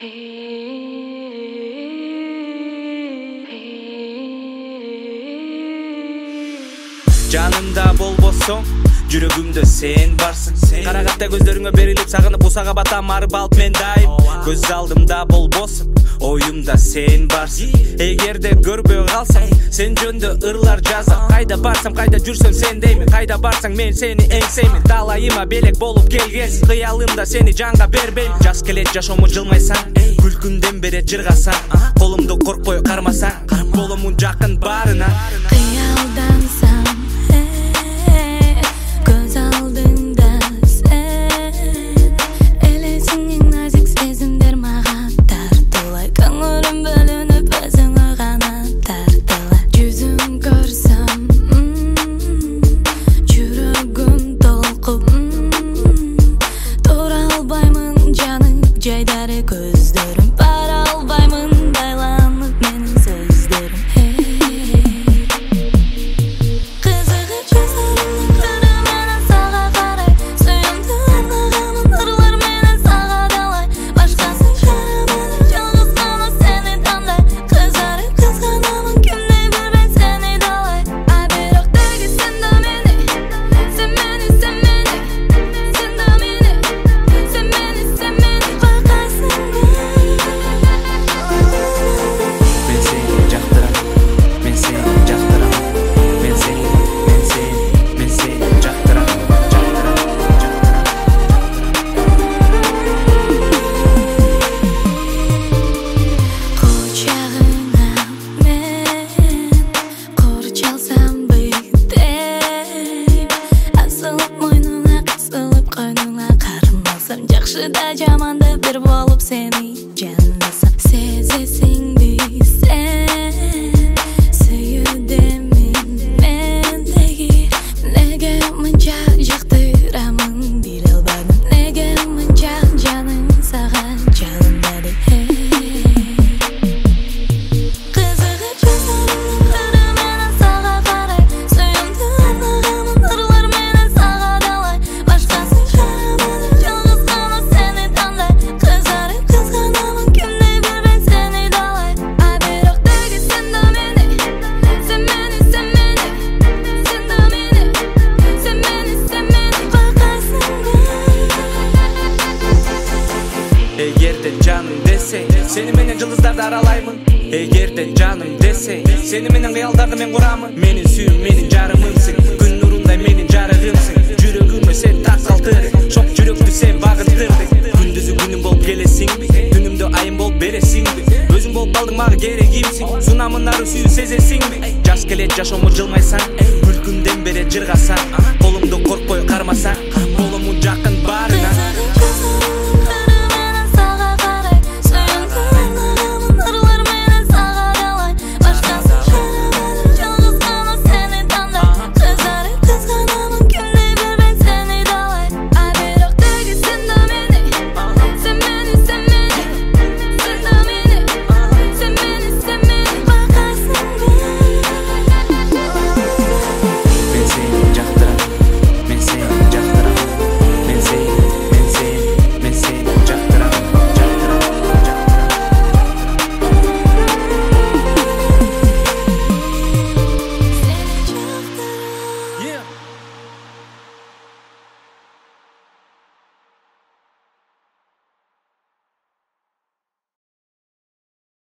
Жанымда болбосоң, жүрөгүмдө сен барсың. Карагатта көздөрүңө берилип сагынып усага батам арып алып мен дайым. Көз алдымда болбосуң, оюмда сен барсың. Эгерде көрбөй калсаң, сен жөндө ырлар жазам. Кайда барсам, кайда жүрсөм сен деймин. Кайда барсаң мен сени эңсеймин. Талайыма белек болуп келгенсиң. Кыялымда сени жанга бербейм. Жас келет жашоому жылмайсаң, күлкүмдөн берет жыргасаң. Колумду коркпой кармасаң, боломун жакын баарына. Кыялдансам жайдары көздөрүм бара албаймын байланып менин сөздөрүм кызыгып жазарымдын кыры менен сага карай сүйүмдү арнагамын ырлар менен сага далай башкасын карамадым жалгыз гана сени тандай кызарып кызганамын кимди билбей сени далай а бирок деги сен да мени сен мени сен мени сен да мени сен мени сен мени жакшыда жаманда бир болуп сени жандасам сезесиңди сен сүйүүдемин мен деги неге мынча жактырамын биле албадым неге мынча жаным сага жалынбады кызыгып жазарымдын кыры менен сага карай сүйүмдү арнагамын ырлар менен сага далай башкасын карамадым жалгыз гана сени тандай кызарып кызганамын кимди билбей сени далай а бирок деги сен да мени сен мени сен мени сен да мени сен мени сен мени байкайсыңбы Эгерде жаным десең, сени менен жылдыздарды аралаймын. Эгерде жаным десең, сени менен кыялдарды мен курамын. Менин сүйүүм, менин жарымымсың, күн нурундай менин жарыгымсың. Жүрөгүмө сен так калтырдың, шок жүрөктү сен багыттырдың. Күндүзү күнүм болуп келесиңби, түнүмдө айым болуп бересиңби. Өзүң болуп калдың мага керегимсиң, сунамын ары сүйүү сезесиңби. Жас келет жашоому жылмайсаң, күлкүмдөн берет жыргасаң, колумду коркпой кармасаң.